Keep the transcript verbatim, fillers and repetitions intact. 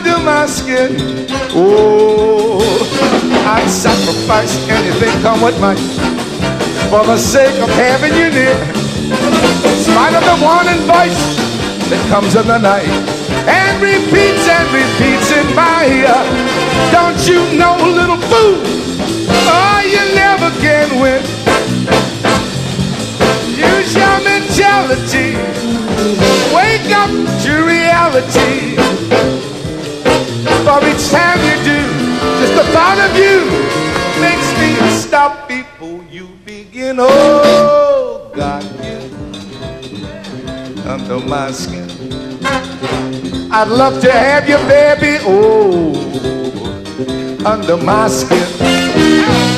under my skin. Oh, I'd sacrifice anything, come what might, for the sake of having you near. In spite of the warning voice that comes in the night and repeats and repeats in my ear. Don't you know, little fool, oh, you never can win. Use your mentality, wake up to reality. For each time you do, just the thought of you makes me stop before you begin. Oh, God, you under my skin. I'd love to have you, baby, oh, under my skin.